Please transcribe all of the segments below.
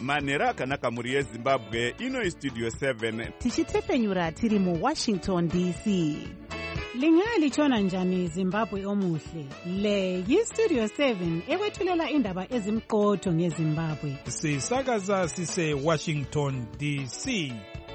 manhero akanaka mhuri yezimbabwe. Ino Studio 7 tichitepenyura tiri muWashington DC. Lingalitshona njani Zimbabwe omuhle? Le yiStudio 7 ekwethulela indaba ezimqotho ngeZimbabwe. Sisakaza sise Washington DC.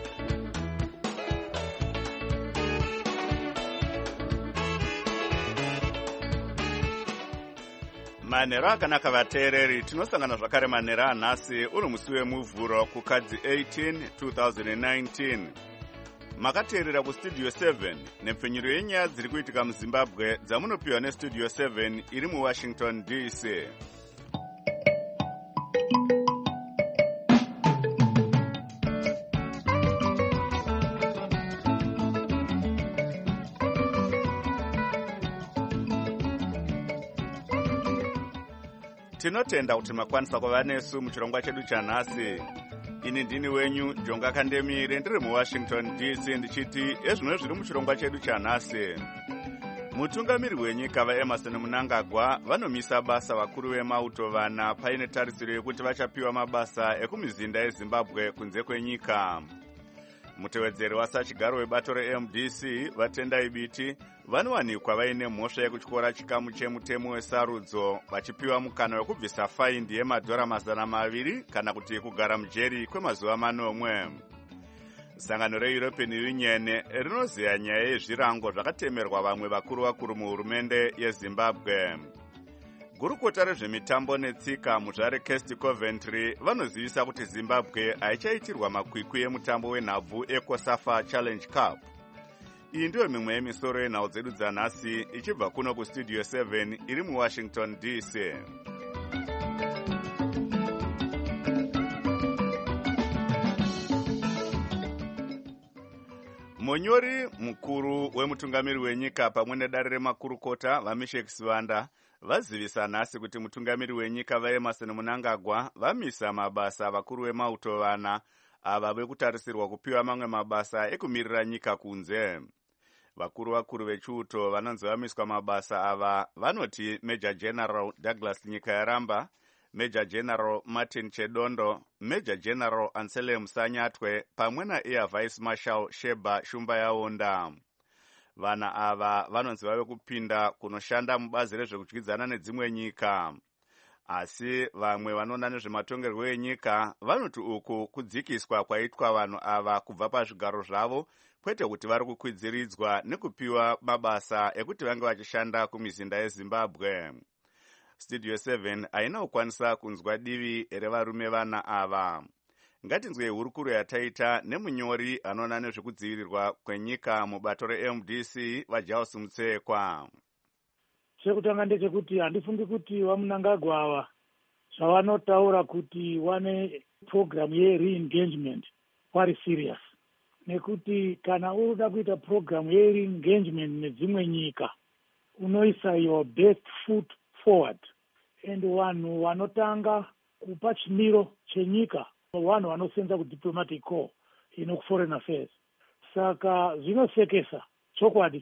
manhero akanaka vateereri. Tinosangana zvakare manhero anhasi uri musi wemuvhuro kukadzi 18 2019. Makateerera kuStudio 7 nepfenyuro yenyaya dziri kuitika muZimbabwe dzamunopiwa neStudio 7 iri muWashington DC. Tinotenda kuti makwanisa kuva nesu muchirongwa chedu chanhasi. Ini ndini wenyu Jonga Kandemire ndiri muWashington DC ndichiti ezvino zviri muchirongwa chedu chanhasi. Mutungamiri wenyika vaEmerson Mnangagwa vanomisa basa vakuru vemauto vana paine tarisiro yekuti vachapiwa mabasa ekumizinda yeZimbabwe kunze kwenyika. Mutevedzeri wasachigaro webato reMDC vatendai biti vanowanikwa vaine mhosva yekutyora chikamu chemutemo wesarudzo vachipiwa mukana wekubvisa faindi yemadhora 200 kana kuti kugara mujeri kwemazuva 9. Sangano reEuropean Union rinoziya nyaya yezvirango zvakatemerwa vamwe vakuru muhurumende yeZimbabwe. Gurukota rezvemitambo netsika muzvare Kesti Coventry vanozivisa kuti Zimbabwe haichaitirwa makwikwi emutambo wenhabvu eCOSAFA Challenge Cup. Iyi ndiyo mimwe yemisoro yenhau dzedu dzanhasi ichibva kuno kuStudio 7 iri muWashington DC. Munyori mukuru wemutungamiri wenyika pamwe nedare remakurukota vaMeshek Sivanda vazivisa nhasi kuti mutungamiri wenyika vaEmerson Mnangagwa vamisa mabasa vakuru vemauto vana ava vekutarisirwa kupiwa mamwe mabasa ekumirira nyika kunze. Vakuru vechiuto vanonzi vamiswa mabasa ava vanoti Major General Douglas Nyikayaramba, Major General Martin Chedondo, Major General Anselm Sanyatwe pamwe naAir Vice Marshal Sheba Shumba Yaonda. Vana ava vanonzi vave kupinda kunoshanda mubazi rezvekudyidzana nedzimwe nyika. Asi vamwe vanoona nezvematongerwo enyika vanoti uku kudzikiswa kwaitwa vanhu ava kubva pazvigaro zvavo kwete kuti vari kukwidziridzwa nekupiwa mabasa ekuti vange vachishanda kumizinda yeZimbabwe. Studio 7 haina kukwanisa kunzwa divi revarume vana ava. Ngatinzwe hurukuro yataita nemunyori anoona nezvekudzivirirwa kwenyika mubato reMDC vaJaus Mutsekwa. Chekutanga ndechekuti handifungi kuti vaMnangagwa ava zvavanotaura kuti wane program ye-re-engagement vari serious. Nekuti kana unoda kuita program ye-re-engagement nedzimwe nyika unoisa your best foot forward. And vanhu vanotanga kupa chimiro chenyika vanhu vanosenza kudiplomatic corps foreign affairs. Saka zvinosekesa chokwadi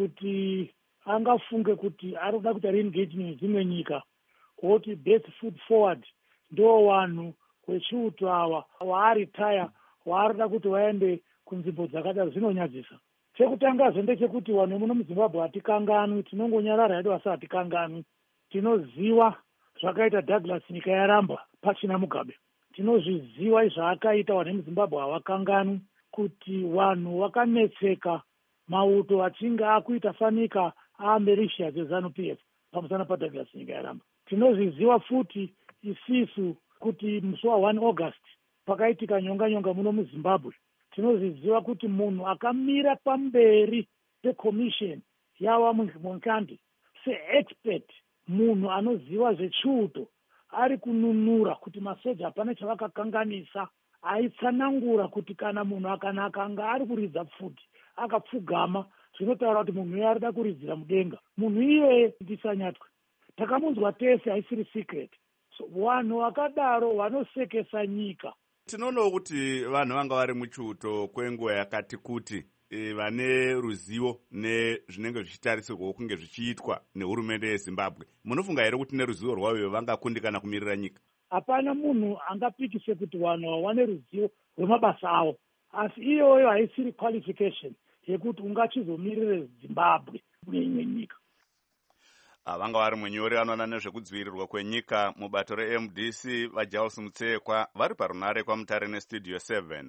kuti angafunge kuti ari kuda kuita re-engagement nedzimwe nyika woti best foot forward ndo vanhu vechiuto ava waaritaya waarida kuti vaende kunzvimbo dzakadaro. Zvinonyadzisa. Chekutangazve ndechekuti vanhu muno muZimbabwe hatikanganwi, tinongonyarara hedu asi hatikanganwi. Tinoziva zvakaita Douglas Nyikayaramba pachina Mugabe. Tinozviziva zvaakaita vanhu vemuZimbabwe havakanganwi, kuti vanhu vakanetseka mauto achinge akuita fanika aAmericius eZANU-PF pamusana paDouglas Nyikayaramba. Tinozviziva futi isisu kuti musi wa1 August pakaitika nyonga muno muZimbabwe. Tinozviziva kuti munhu akamira pamberi peCommission yava Munkandi seexpert, munhu anoziva zvechiuto, ari kununura kuti masoja hapana chavakakanganisa, aitsanangura kuti kana munhu akanga ari kuridza pfuti akapfugama zvinotaura kuti munhu uyo arida kuridzira mudenga. Munhu iyeye ndisanyatwe, takamunzwa tese, haisiri secret. So vanhu vakadaro vanosekesa nyika. Tinoonawo kuti vanhu vanga vari muchiuto kwenguva yakati kuti vane ruzivo nezvinenge zvichitarisirwa kunge zvichiitwa nehurumende yeZimbabwe. Munofunga here kuti neruzivo rwavo vangakundikana kumirira nyika? hapana munhu angapikise kuti vanhu vawane ruzivo rwemabasa avo, asi iyoyo haisiri qualification yekuti ungachizomirire Zimbabwe neimwe nyika. Vanga vari munyori anoona nezvekudzivirirwa kwenyika mubato reMDC vaJaules Mutsekwa vari parunare kwaMutare neStudio 7.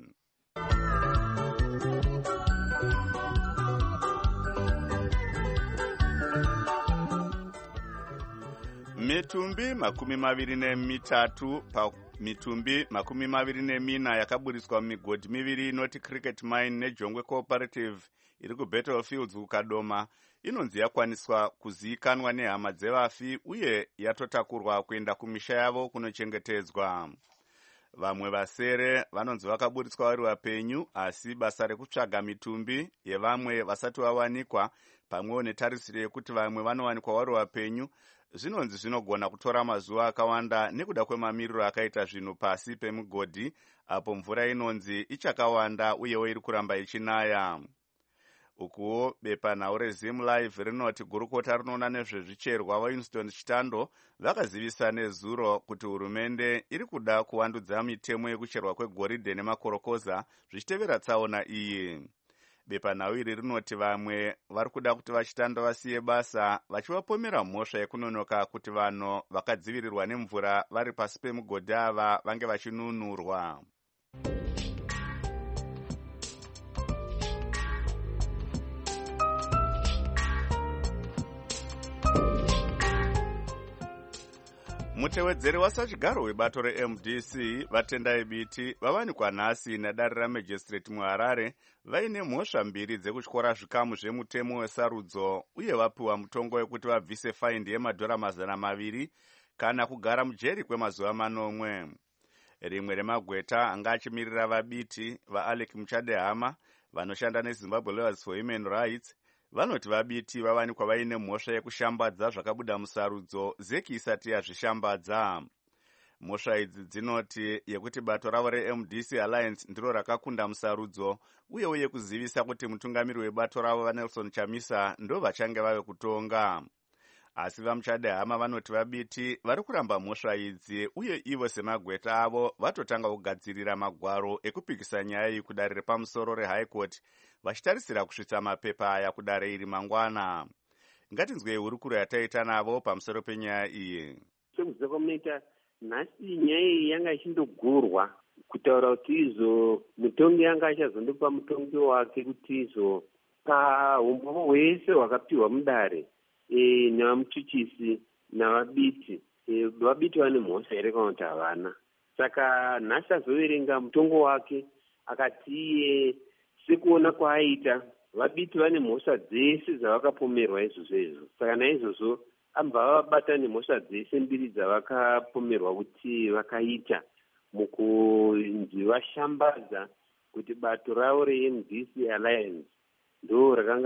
Mitumbi 23 mitumbi 24 yakaburiswa mumigodhi miviri inoti Cricket Mine neJongwe Cooperative iri kuBattlefields kuKadoma inonzi yakwaniswa kuzivikanwa nehama dzevafi uye yatotakurwa kuenda kumisha yavo kunochengetedzwa. Vamwe vasere vanonzi vakaburiswa vari vapenyu, asi basa rekutsvaga mitumbi yevamwe vasati vawanikwa pamwewo netarisiro yekuti vamwe vanowanikwa vari vapenyu zvinonzi zvinogona kutora mazuva akawanda nekuda kwemamiriro akaita zvinhu pasi pemugodhi apo mvura inonzi ichakawanda uyewo iri kuramba ichinaya. Ukuwo bepanhau reZim Live rinoti gurukota rinoona nezvezvicherwa vaWinston Chitando vakazivisa nezuro kuti hurumende iri kuda kuvandudza mitemo yekucherwa kwegoridhe nemakorokoza zvichitevera tsaona iyi. Bepanhau iri rinoti vamwe vari kuda kuti vaChitando vasiye basa vachivapomera mhosva yekunonoka kuti vanhu vakadzivirirwa nemvura vari pasi pemugodhi ava vange vachinunurwa. Mutevedzeri wasachigaro webato reMDC vatendai biti vavanikwa nhasi nadare ramajistrate muHarare vaine mhosva mbiri dzekutyora zvikamu zvemutemo wesarudzo uye vapiwa mutongo wekuti vabvise faindi yemadhora 200 kana kugara mujeri kwemazuva 8. Rimwe remagweta anga achimirira vabiti vaAlec Muchadehama vanoshanda neZimbabwe Lawyers for Human Rights vanoti vabiti vavanikwa vaine mhosva yekushambadza zvakabuda musarudzo zeki isati yazvishambadza. Mhosva idzi dzinoti yekuti bato ravo reMDC Alliance ndiro rakakunda musarudzo uyewo yekuzivisa kuti mutungamiri webato ravo vaNelson Chamisa ndo vachange vave kutonga. Asi vaMuchadehama vanoti vabiti vari kuramba mhosva idzi uye ivo semagweta avo vatotanga kugadzirira magwaro ekupikisa nyaya iyi kudare repamusoro reHigh Court vachitarisira kusvitsa mapepa aya kudare iri mangwana. Ngatinzwei hurukuro yataita navo pamusoro penyaya iyi. Sekuziva kwamunoita nhasi nyaya iyi yanga ichindogurwa kutaura kuti izo mutongi yanga achazondopa mutongi wake kuti izo paumbovo hwese hwakapiwa mudare nevamuchuchisi navabiti vabiti vane mhosva here kana kuti havana. Saka nhasi azoverenga mutongo wake akati iye sekuona kwaaita vabiti vane mhosva dzese dzavakapomerwa izvozvo izvo. Saka naizvozvo ambva vabata nemhosva dzese mbiri dzavakapomerwa kuti vakaita mukunzi vashambadza kuti bato ravo reMDC Alliance ndo rakanga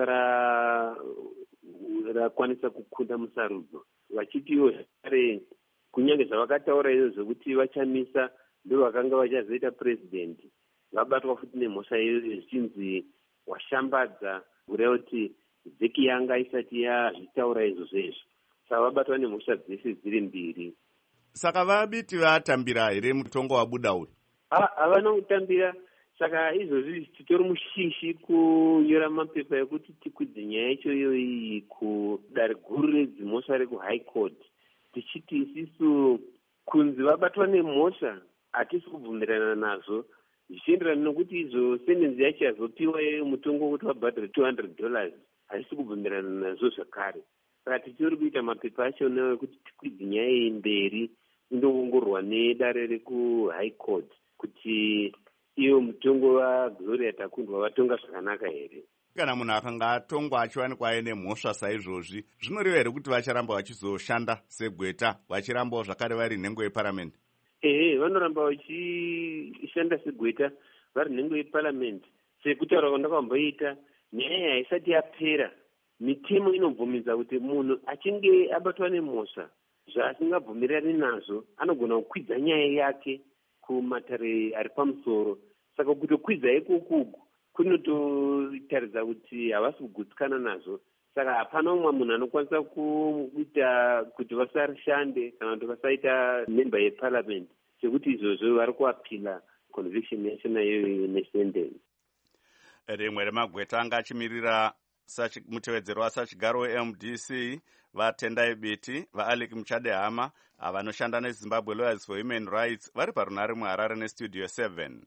rakwanisa kukunda musarudzo, vachitiwo zvakare kunyange zvavakataura izvo zvokuti vachamisa ndo vakanga vachazoita president vabatwa futi nemhosva iyoyo zvichinzi washambadza kureva kuti zeki yanga isati yazvitaura izvozvo izvo. Saka vabatwa nemhosva dzese dziri mbiri. Saka vabiti vatambira here mutongo wabuda uyu? Havana kutambira. Saka izvozvi titori mushishi kunyora mapepa ekuti tikwidze nyaya yacho iyoyi kudare guru redzimhosva rekuHigh Court tichiti isisu kunzi vabatwa nemhosva hatisi kubvumirana nazvo zvichienderana nokuti izo sentenzi yacho yazopiwa mutongo wekuti vabhadhare $200 hatisi kubvumirana nazvo zvakare. Saka tichiri kuita mapepa acho nekuti tikwidze nyaya iyi mberi indoongororwa nedare rekuHigh Court kuti iyo mutongo waGloria Takundwa vatonga zvakanaka here. Kana munhu akanga atongwa achiwanikwa aine mhosva saizvozvi zvinoreva here kuti vacharamba vachizoshanda segweta vachirambawo zvakare vari nhengo yeparamende? Vanoramba vachishanda segweta vari nhengo yeparamende. Sekutaura kwandakamboita nyaya haisati yapera mitemo inobvumidza kuti munhu achinge abatwa nemhosva zvaasingabvumirani nazvo anogona kukwidza nyaya yake kumatare ari pamusoro. Saka kutokwidza ikokuku kunototaridza kuti havasi kugutsikana nazvo. saka hapana umwe munhu anokwanisa kuita kuti vasashande kana kuti vasaita member yeparliament sekuti izvozvo vari kuapila conviction yachona iyoyo nesentence. Rimwe remagweta anga achimirira mutevedzero wasachigaro weMDC vaTendai Biti vaAlec Muchadehama vanoshanda neZimbabwe Lawyers for Human Rights vari parunare muHarare nestudio 7.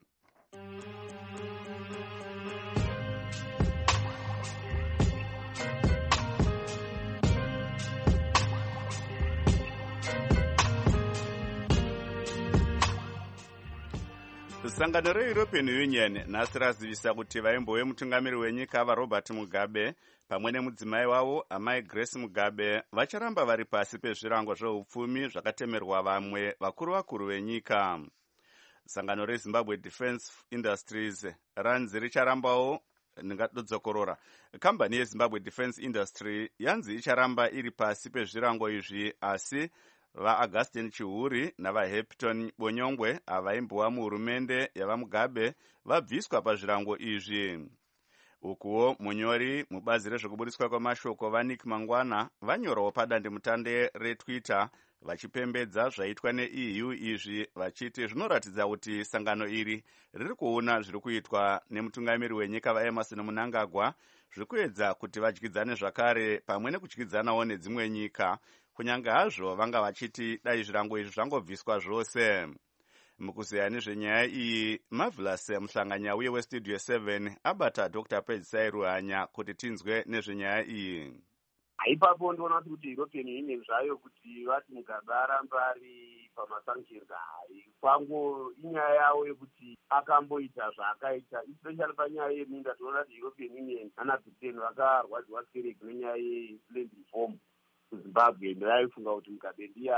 Sangano reEuropean Union nhasi razivisa kuti vaimbo vemutungamiri wenyika vaRobert Mugabe pamwe nemudzimai wavo amai Grace Mugabe vacharamba vari pasi pezvirango zveupfumi zvakatemerwa vamwe vakuru venyika. Sangano reZimbabwe Defence Industries ranzi richarambawo ndingadzokorora. Kambani yeZimbabwe Defence Industry yanzi icharamba iri pasi pezvirango izvi, asi vaAugustine Chihuri navaHepton Bonyongwe avaimbwa muhurumende yavaMugabe vabviswa pazvirango izvi. Ukuwo munyori mubazi rezvekubudiswa kwamashoko vaNick Mangwana vanyorawo padandemutande reTwitter vachipembedza zvaitwa neEU izvi vachiti zvinoratidza kuti sangano iri riri kuona zviri kuitwa nemutungamiri wenyika vaEmerson Mnangagwa zvikuedza kuti vadyidzane zvakare pamwe nekudyidzanawo nedzimwe nyika, kunyange hazvo vanga vachiti dai zvirango izvi zvangobviswa zvose. Mukuzeya nezvenyaya iyi, Marvelous Muhlanganya uye westudio 7 abata Dr. Pedzisai Ruhanya kuti tinzwe nezvenyaya iyi. Ipapo ndoona kuti European Union zvayo kuti vati Mugabe arambe ari pamasanctions kwangu inyaya yawo yekuti akamboita zvaakaita, especially panyaya yeminda. Tinoona kuti European Union ana Britain vakarwadziwa skereki nenyaya yeland reform kuZimbabwe, ndaifunga kuti Mugabe ndiye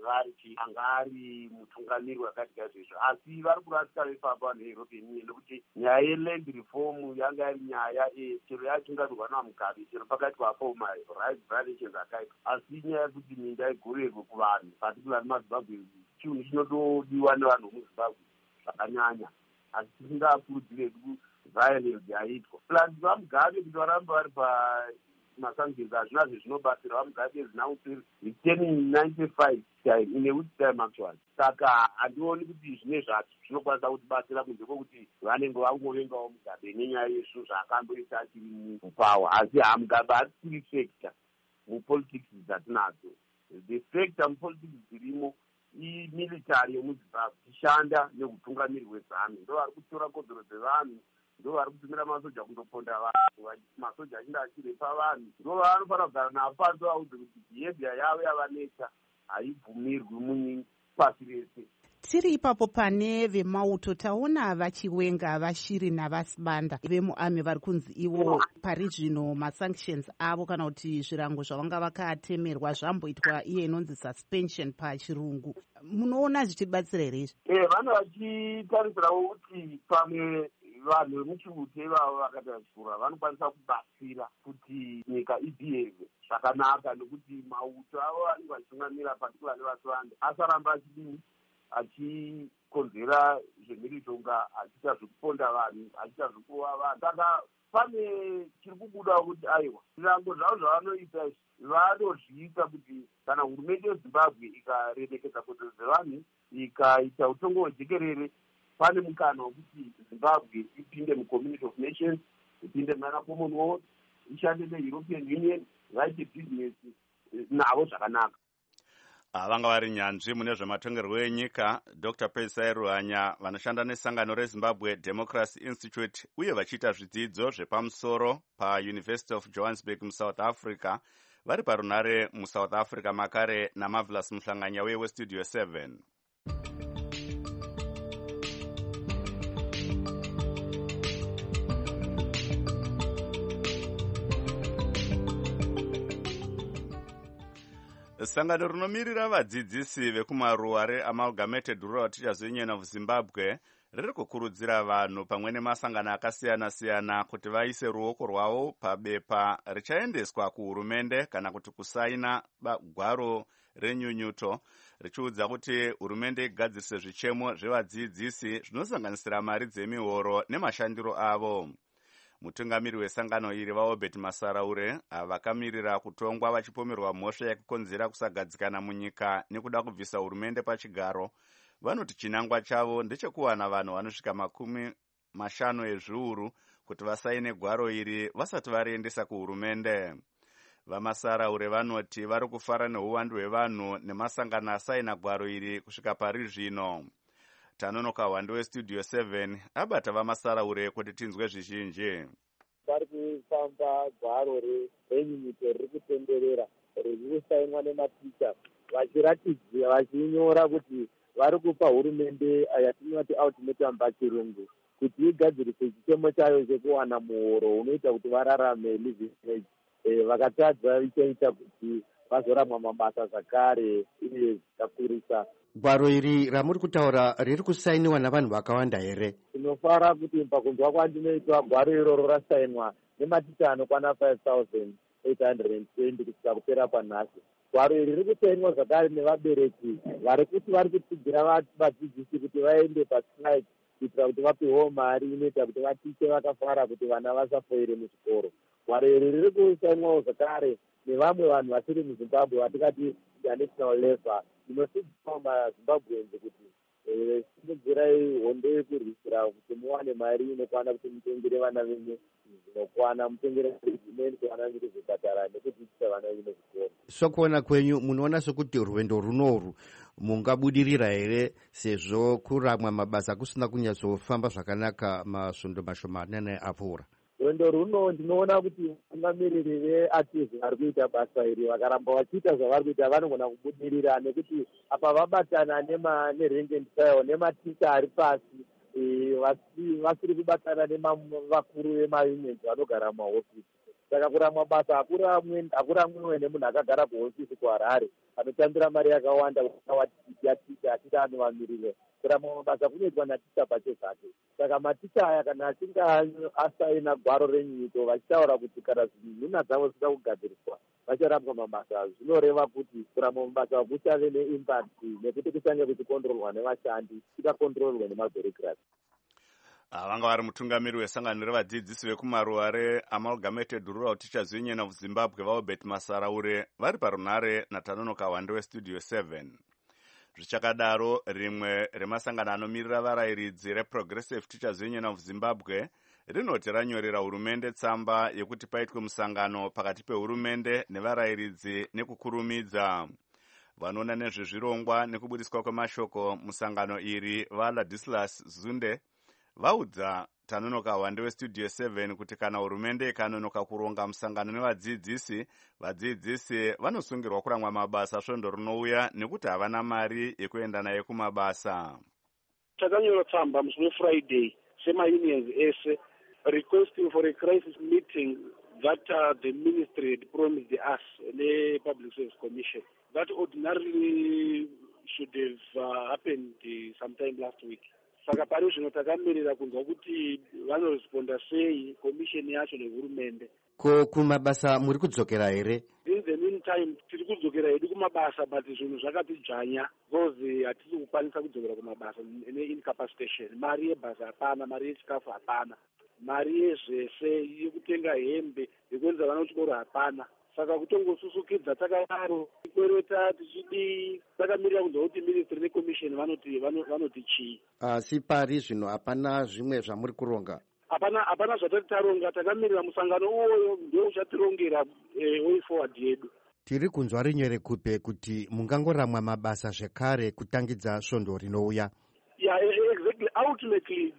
angari mutungamiri wakaita zvezvo, asi vari kurasika vepapa neEuropean Union nekuti nyaya yeland reform yanga iri nyaya chero yatungamirwa naMugabe chero pakati papo rights violations akaita, asi nyaya yekuti minda igorerwe kuvanhu particularly muZimbabwe chinhu chinotodiwa nevanhu vemuZimbabwe zvakanyanya, asi tisingakurudzire violence yaitwa plus vaMugabe kuti varambe vari masanctions hazvina zvezvinobatsira. vaMugabe is now returning 95 time in a week time actually, saka handioni kuti zvine zvacho zvinokwanisa kutibatsira kunze kwekuti vanenge vangovengawo Mugabe nenyaya yezvinhu zvaakamboita achiri mupower, asi Mugabe hatisiri factor mupolitics dzatinadzo. The factor mupolitics dzirimo imilitary yemuZimbabwe ichishanda nekutungamiri wezami, ndo vari kutora kodzero dzevanhu, ndo vari kutumira masoja kundoponda vanhu, masoja achinda achirepa vanhu, ndo vanofanira kugara navo pansi vaudze kuti behavior yavo yavaneta haibvumirwi pasi rese. Tiri ipapo pane vemauto taona vachiwenga vashiri navasibanda vemuarmy vari kunzi ivo pari zvino masanctions avo kana kuti zvirango zvavanga vakatemerwa zvamboitwa iye inonzi suspension pachirungu. Munoona zvichibatsira here izvi? Vanhu vachitarisirawo kuti pamwe vanhu vemuchiute ivavo vakatachikura vanokwanisa kubatsira kuti nyika ibhiheve zvakanaka, nekuti mauto avo vanenge vachitungamira particularly vasivanda asaramba achikonzera zvemhiritonga, achiita zvekuponda vanhu, achiita zvekuva vanhu. Saka pane chiri kubuda kuti aiwa zvirango zvavo zvavanoita vanozviita kuti kana hurumende yeZimbabwe ikaremekedza kodzero dzevanhu ikaita utongo hwejekerere, pane mukana wekuti Zimbabwe ipinde muCommunity of Nations, ipinde muna Commonwealth, ishande neEuropean Union, vaite business navo zvakanaka. Vanga vari nyanzvi mune zvematongerwo enyika Dr. Pedzisai Ruhanya vanoshanda nesangano reZimbabwe Democracy Institute uye vachiita zvidzidzo zvepamusoro paUniversity of Johannesburg muSouth Africa, vari parunare muSouth Africa makare naMarvelous Muhlanganya uye westudio 7. Sangano rinomirira vadzidzisi vekumaruwa reAmalgamated Rural Teachers Union of Zimbabwe riri kukurudzira vanhu pamwe nemasangano akasiyana-siyana kuti vaise ruoko rwavo pabepa richaendeswa kuhurumende kana kuti kusaina gwaro renyunyuto richiudza kuti hurumende igadzirise zvichemo zvevadzidzisi zvinosanganisira mari dzemihoro nemashandiro avo. Mutungamiri wesangano iri vaObert Masaraure vakamirira kutongwa vachipomerwa mhosva yekukonzera kusagadzikana munyika nekuda kubvisa hurumende pachigaro vanoti chinangwa chavo ndechekuwana vanhu vanosvika 50 ezviuru kuti vasaine gwaro iri vasati variendesa kuhurumende. VaMasaraure vanoti vari kufara neuwandu hwevanhu nemasangano asaina gwaro iri kusvika pari zvino. Tanonoka Hwande weStudio 7 abata VaMasaraure kuti tinzwe zvizhinji. Vari kufamba gwaro renyunyuto riri kutenderera riri kusainwa nematicha vachiratidza vachinyora kuti vari kupa hurumende yatinoti ultimatum pachirungu kuti igadzirise chitemo chayo chekuwana muhoro unoita kuti vararame living wage. Vakatadza ichaita kuti vazoramwa mabasa zvakare uye zvakurisa. Gwaro iri ramuri kutaura riri kusainiwa navanhu vakawanda here? Tinofara kuti pakunzwa kwandinoitwa gwaro iroro rasainwa nematicha anokwana 5,820 kusvika kupera panhasi. Gwaro iri riri kusainwa zvakare nevabereki vari kuti vari kutsigira vadzidzisi kuti vaende pastrike kuitira kuti vapiwewo mari inoita kuti vatiche vakafara kuti vana vasafoire muzvikoro. Gwaro iri riri kusainwawo zvakare nevamwe vanhu vasiri muZimbabwe vatingati national level inosidziwa maZimbabweans kuti simudzirai hondo yekurwisira kuti muwane mari inokwana kuti mutengere vana venyu zvinokwana, mutengere zimweni kuvana venyu kuzvipatara nekudzidzisa vana venyu muzvikoro. Sokuona kwenyu munoona sokuti rwendo runoru mungabudirira here sezvo kuramwa mabasa kusina kunyatsofamba zvakanaka masvondo mashomanene apfuura? Rwendo runo ndinoona kuti vatungamiriri veArtists vari kuita basa iri vakaramba vachiita zvavari kuita vanogona kubudirira nekuti apa vabatana nerank and file nematicha ari pasi vasiri kubatana nevakuru vemayunions vanogara mumahofisi. Saka kuramwa basa hakuramwiwe nemunhu akagara kuhofisi kuHarare anotambira mari yakawanda yaticha achida anovamirire. Kuramwa mabasa kunoitwa naticha pache zvake. Saka maticha aya kana achinge asaina gwaro renyunyuto vachitaura kuti kana nhuna dzavo dzida kugadziriswa vacharapwa mabasa, zvinoreva kuti kuramwa mabasa kuchave neimpact nekuti kuchange kuchikontrolwa nevashandi kusakontrolwa nemabureaucracy. Vanga vari mutungamiri wesangano revadzidzisi vekumaruwa reAmalgamated Rural Teachers Union of Zimbabwe vaObert Masaraure vari parunhare naTanonoka Hwande weStudio 7. Zvichakadaro rimwe remasangano anomirira varayiridzi reProgressive Teachers Union of Zimbabwe rinoti ranyorera hurumende tsamba yekuti paitwe musangano pakati pehurumende nevarayiridzi nekukurumidza. Vanoona nezvezvirongwa nekubudiswa kwemashoko musangano iri vaLadislas Zunde vaudza Tanonoka Hwande weStudio 7 kuti kana hurumende ikanonoka kuronga musangano nevadzidzisi, vadzidzisi vanosungirwa kuramwa mabasa svondo rinouya nekuti havana mari yekuenda naye kumabasa. Takanyora tsamba musi weFriday sema-unions ese requesting for a crisis meeting that the ministry had promised us, the Public Service Commission, that ordinarily should have happened sometime last week. Saka pari zvino takamirira kunzwa kuti vanoresponda sei commission yacho nehurumende. Ko kumabasa muri kudzokera here? In the meantime tiri kudzokera hedu kumabasa but zvinhu zvakatijanya because hatisi kukwanisa kudzokera kumabasa ne-incapacitation. Mari yebhasa hapana, mari yechikafu hapana, mari yezvese yekutenga hembe yekuendesa vana kuchikoro hapana. Saka kutongosusukidza takadaro tikwereta tichidi takamirira kunzwa kuti ministry nekomisheni vanoti chii. Asi pari zvino hapana zvimwe zvamuri kuronga? Hapana zvatati taronga, takamirira musangano uwoyo ndio uchatirongera way forward yedu. Tiri kunzwa rinyore kupe kuti mungangoramwa mabasa zvekare kutangidza svondo rinouya. Yeah, exactly. Ultimately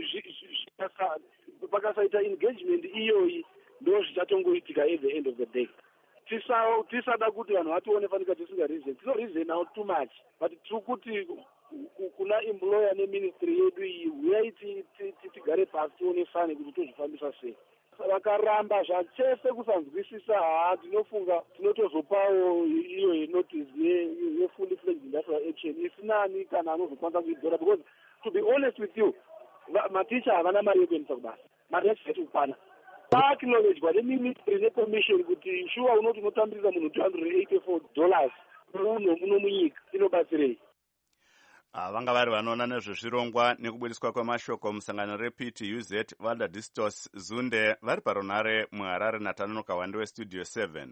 pakasaita engagement iyoyi ndo zvichatongoitika at the end of the day. Tisada kuti vanhu vatione fanika tisingareason. Tinoreasonawo too much. But tiri kuti kuna employer neministry yedu iyi uyai tigare pasi tionesane kuti tozvifambisa sei. Vakaramba zvachese kusanzwisisa ndinofunga tinotozopawo iyo notice ye-fully fledged industrial action isinani kana anozokwanisa kuidzora, because to be honest with you maticha havana mari yekuendesa kubasa, mari yacho yati kupana. Paacknowledgwa neministry necommission kuti shuwa unoti unotambirisa munhu $284 muno munyika inobatsirei. vanga vari vanoona nezvezvirongwa nekubudiswa kwemashoko musangano rePTUZ Valda Distos Zunde vari parunhare muHarare naTanonoka Wande weStudio 7.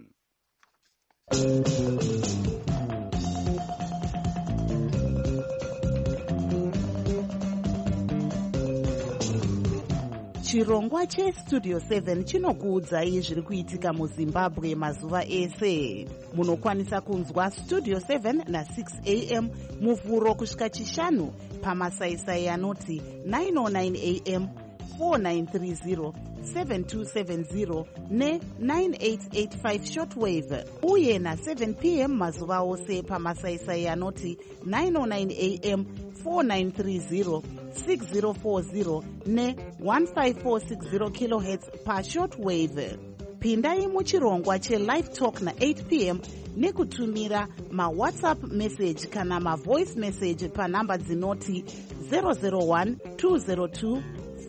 Chirongwa cheStudio 7 chinokuudzai zviri kuitika muZimbabwe mazuva ese. Munokwanisa kunzwa Studio 7 na6 am muvhuro kusvika chishanu pamasaisai anoti 909 am, 4930, 7270 ne9885 shortwave uye na7 pm mazuva ose pamasaisai anoti 909 am, 4930, 6040 ne1540 kHz pashortwave. Pindai muchirongwa chelive talk na8 pm nekutumira mawhatsapp message kana mavoice message panhamba dzinoti 001 202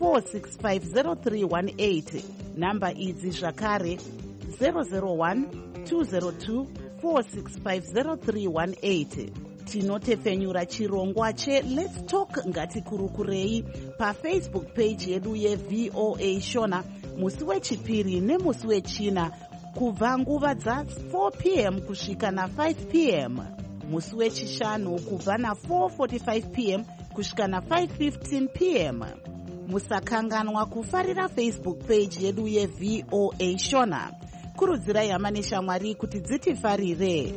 4650318. Namba idzi zvakare 001 202 4650318. Tinotepfenyura chirongwa cheLet's Talk ngatikurukurei pafacebook page yedu yeVOA Shona musi wechipiri nemusi wechina kubva nguva dza4 pm kusvika na5 pm, musi wechishanu kubva na4:45 pm kusvika na5:15 pm. Musakanganwa kufarira Facebook page yedu yeVOA Shona. Kurudzirai hama neshamwari kuti dzitifarire.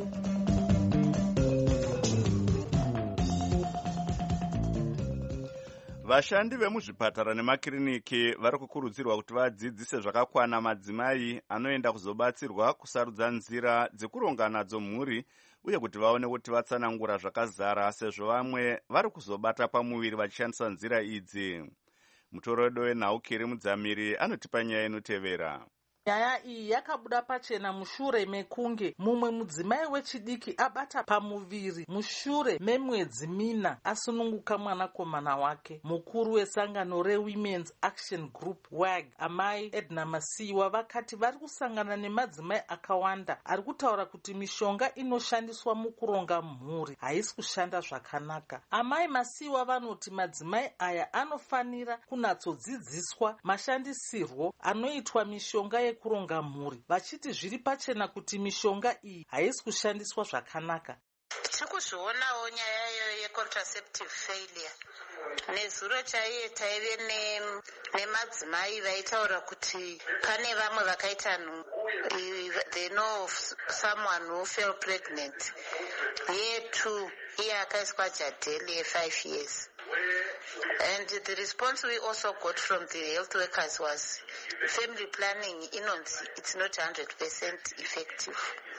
Vashandi vemuzvipatara nemakiriniki vari kukurudzirwa kuti vadzidzise zvakakwana madzimai anoenda kuzobatsirwa kusarudza nzira dzekuronga nadzo mhuri uye kuti vaone kuti vatsanangura zvakazara sezvo vamwe vari kuzobata pamuviri vachishandisa nzira idzi. Mutorodo weNhaukiri Mudzamiri anotipa nyaya inotevera. Nyaya iyi yakabuda pachena mushure mekunge mumwe mudzimai wechidiki abata pamuviri mushure memwedzi mina asununguka mwanakomana wake. Mukuru wesangano reWomen's Action Group WAG, amai Edna Masiwa, vakati vari kusangana nemadzimai akawanda ari kutaura kuti mishonga inoshandiswa mukuronga mhuri haisi kushanda zvakanaka. Amai Masiwa vanoti madzimai aya anofanira kunatsodzidziswa mashandisirwo anoitwa mishonga kuronga mhuri, vachiti zviri pachena kuti mishonga iyi haisi kushandiswa zvakanaka. Tiri kuzvionawo nyaya yecontraceptive failure. Nezuro chaiye taive nemadzimai vaitaura kuti pane vamwe vakaita they know of someone who fell pregnant. Yetu iye akaiswa jadeli ye5 years. And the response we also got from the health workers was family planning inonzi it's not 100% effective.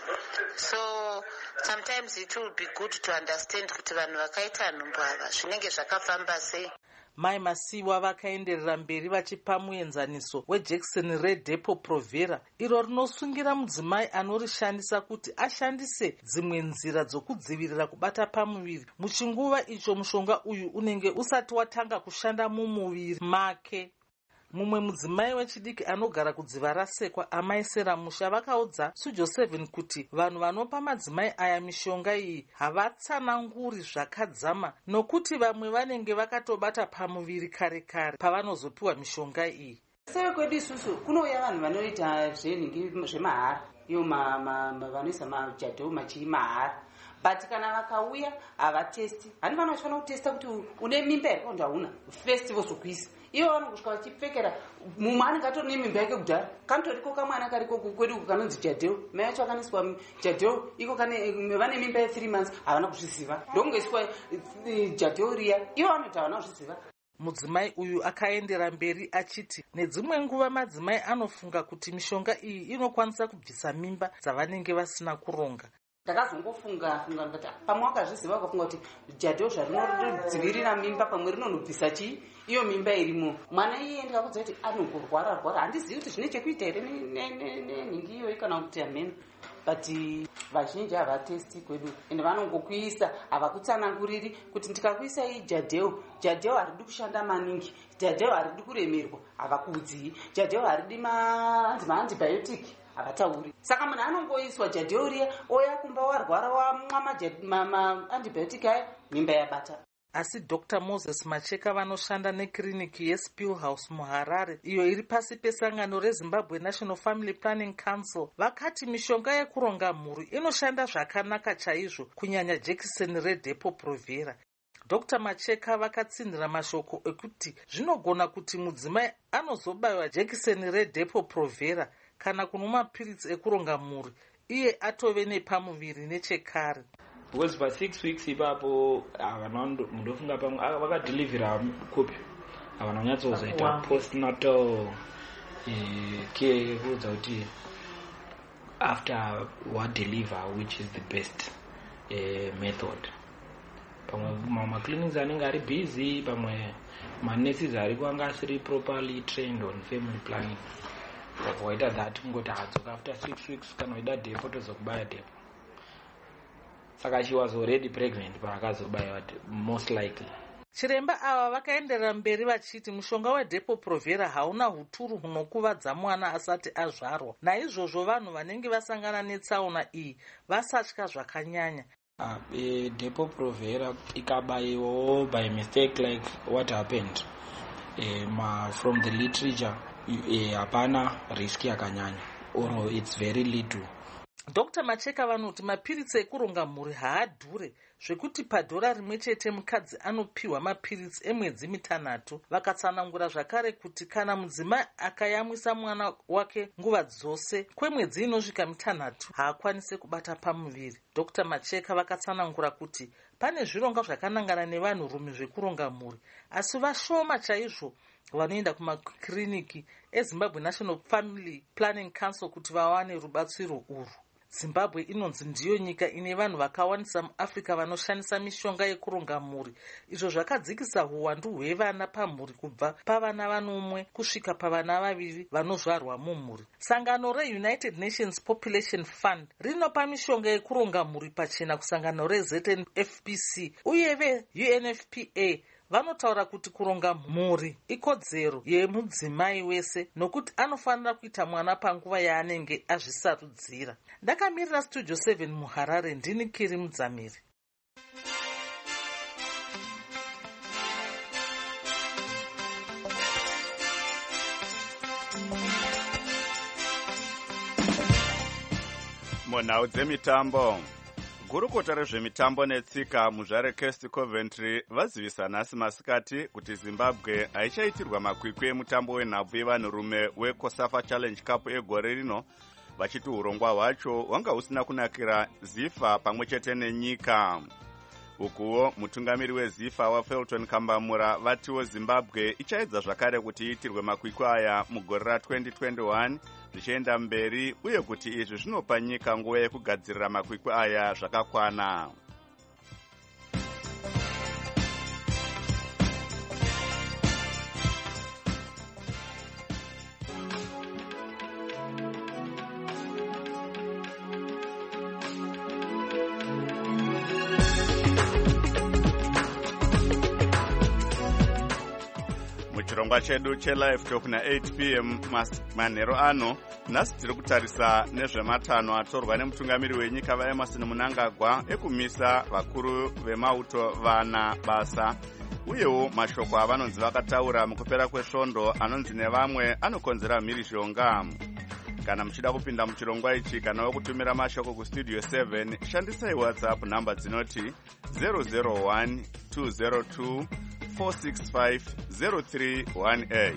So sometimes it will be good to understand kuti vanhu vakaita nhumbu ava zvinenge zvakafamba sei. Mai Masiwa vakaenderera mberi vachipa muenzaniso wejekiseni reDepo Provera iro rinosungira mudzimai anorishandisa kuti ashandise dzimwe nzira dzokudzivirira kubata pamuviri muchinguva icho mushonga uyu unenge usati watanga kushanda mumuviri make. Mumwe mudzimai wechidiki anogara kudziva rasekwa amai Seramusha vakaudza Studio 7 kuti vanhu vanopa madzimai aya mishonga iyi havatsananguri zvakadzama nokuti vamwe vanenge vakatobata pamuviri kare kare pavanozopiwa mishonga iyi. Seve kwedu isusu kunouya vanhu vanoita zvenhingi zvemahara, iyo vanoisa majadho machiri mahara, but kana vakauya havatesti. Hani vanhu vachifanira kutesta kuti une mimba here kana kuti hauna first vozokuisa. Ivo vanongosvika vachipfekera mumwe anenge atori nemimba yake kudhara, kanotoriko kamwana kariko kwedu kanonzi jadheo, mai vacho vakaniswa jadheo iko vane mimba ye3 months havana kuzviziva, ndongoiswa jadheo riya, ivo vanoti havana kuzviziva. Mudzimai uyu akaendera mberi achiti nedzimwe nguva madzimai anofunga kuti mishonga iyi inokwanisa kubvisa mimba dzavanenge vasina kuronga. Ndakazongofunga kuti pamwe wakazviziva ukafunga kuti jadheo zvarinodzivirira mimba pamwe rinonobvisa chii iyo mimba irimo. Mwana iye ndikakudza kuti anongorwara handizivi kuti zvine chekuita here nenhingi iyoyi kana kuti hamena, but vazhinji havatesti kwedu ende vanongokuisa havakutsananguriri kuti ndikakuisa iyi jadheo haridi kushanda maningi, jadheo haridi kuremerwa havakuudzii, jadheo haridi maantibiotic havatauri. Saka munhu anongoiswa jadheo riya oya kumba warwara wamwa maantibiotic aya mimba yabata. asi Dr Moses Macheka vanoshanda nekiriniki yeSpillhouse muHarare iyo iri pasi pesangano reZimbabwe National Family Planning Council vakati mishonga yekuronga mhuri inoshanda zvakanaka chaizvo kunyanya jekiseni reDepo-Provera. Dr Macheka vakatsindira mashoko ekuti zvinogona kuti mudzimai anozobayiwa jekiseni reDepo-Provera kana kunwa mapiritsi ekuronga mhuri iye atove nepamuviri nechekare. Because for 6 weeks ipapo mundofunga pamwe vakadhilivhira kopi vanonyatsozoita postnatal care yekuudza kuti after wadeliver which is the best method. Pamwe maclinics anenge ari busy, pamwe manurses ariko anga asiri properly trained on family planning. Waita that kungoti hadzoka after 6 weeks kana waida Depo tozokubaya Depo. Saka she was already pregnant paakazobayiwa most likely. Chiremba ava vakaenderera mberi vachiti mushonga weDepo-Provera hauna huturu hunokuvadza mwana asati azvarwa. Naizvozvo vanhu vanenge vasangana netsaona iyi vasatya zvakanyanya. Depo-Provera ikabayiwawo by mistake like what happened from the literature hapana risk yakanyanya or it's very little. Dr Macheka vanoti mapiritsi ekuronga mhuri haadhure zvekuti padhora rimwe chete mukadzi anopiwa mapiritsi emwedzi 3. Vakatsanangura zvakare kuti kana mudzimai akayamwisa mwana wake nguva dzose kwemwedzi inosvika 3 haakwanisi kubata pamuviri. Dr Macheka vakatsanangura kuti pane zvironga zvakanangana nevanhurume zvekuronga mhuri, asi vashoma chaizvo vanoenda kumakiriniki eZimbabwe National Family Planning Council kuti vawane rubatsiro urwu. Zimbabwe inonzi ndiyo nyika ine vanhu vakawanisa muAfrica vanoshandisa mishonga yekuronga mhuri. Izvo zvakadzikisa huwandu hwevana pamhuri kubva pavana vanomwe kusvika pavana 2 vanozvarwa mumhuri. Sangano reUnited Nations Population Fund rinopa mishonga yekuronga mhuri pachena kusangano reZNFPC uye veUNFPA vanotaura kuti kuronga mhuri ikodzero yemudzimai wese nokuti anofanira kuita mwana panguva yaanenge azvisarudzira. Ndakamirira Studio 7 muHarare, ndini Kiri Mudzamiri. Munhau dzemitambo. Gurukota rezvemitambo netsika muzvareCast Coventry vazivisa nhasi masikati kuti Zimbabwe haichaitirwa makwikwi emutambo wenhabvu yevanhurume weCOSAFA Challenge Cup egore rino, vachiti urongwa hwacho hwanga husina kunakira ZIFA pamwe chete nenyika. Ukuwo mutungamiri weZIFA waFelton Kambamura vatiwo Zimbabwe ichaedza zvakare kuti iitirwe makwikwi aya mugore ra2021 zvichienda mberi, uye kuti izvi zvinopa nyika nguva yekugadzirira makwikwi aya zvakakwana. Chirongwa chedu chelive talk na8 p.m. manhero ano, nhasi tiri kutarisa nezvematanho atorwa nemutungamiri wenyika vaEmerson Mnangagwa ekumisa vakuru vemauto vana basa, uyewo mashoko avanonzi vakataura mukupera kwesvondo anonzi nevamwe anokonzera mhirizhonga. Kana muchida kupinda muchirongwa ichi kana wokutumira mashoko kustudio 7, shandisai WhatsApp namba dzinoti 001 202 465-0318.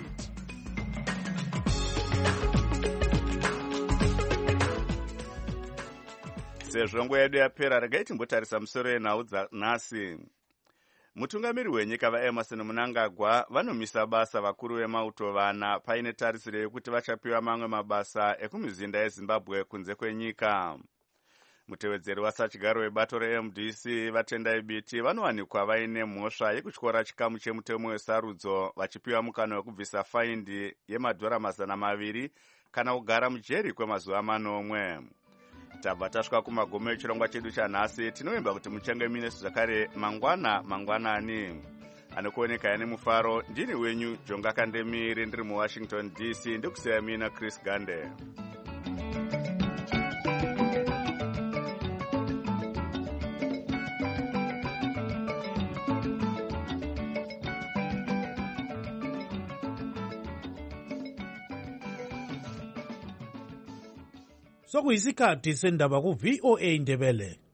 Sezvo nguva yedu yapera, regai timbotarisa musoro yenhau dzanhasi. Mutungamiri wenyika vaEmerson Mnangagwa vanomisa basa vakuru vemauto vana paine tarisiro yekuti vachapiwa mamwe mabasa ekumizinda yeZimbabwe kunze kwenyika. Mutevedzeri wasachigaro webato reMDC Vatendai Biti vanowanikwa vaine mhosva yekutyora chikamu chemutemo wesarudzo vachipiwa mukana wekubvisa faindi yemadhora 200 kana kugara mujeri kwemazuva 8. Tabva tasvika kumagumo echirongwa chedu chanhasi. Tinovimba kuti muchenge minesu zvakare mangwanani. Anokuoneka ane mufaro, ndini wenyu Jonga Kandemiri, ndiri muWashington DC, ndikusiya mina Chris Gande. sokuyisikhathi sendaba ku-VOA Ndebele.